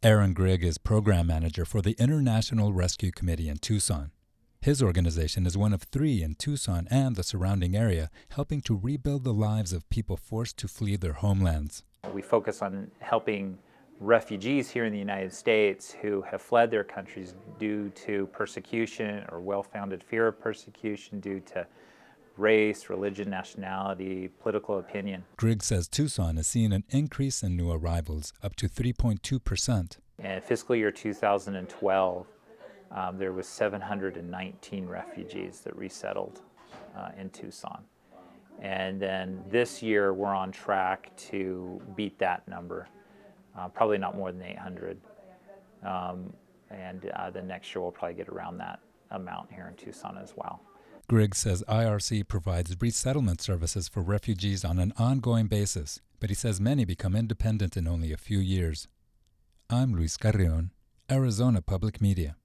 Aaron Grigg is program manager for the International Rescue Committee in Tucson. His organization is one of 3 in Tucson and the surrounding area, helping to rebuild the lives of people forced to flee their homelands. We focus on helping refugees here in the United States who have fled their countries due to persecution or well-founded fear of persecution due to race, religion, nationality, political opinion. Grigg says Tucson has seen an increase in new arrivals, up to 3.2%. In fiscal year 2012, there was 719 refugees that resettled in Tucson. And then this year, we're on track to beat that number, probably not more than 800. And the next year, we'll probably get around that amount here in Tucson as well. Grigg says IRC provides resettlement services for refugees on an ongoing basis, but he says many become independent in only a few years. I'm Luis Carrion, Arizona Public Media.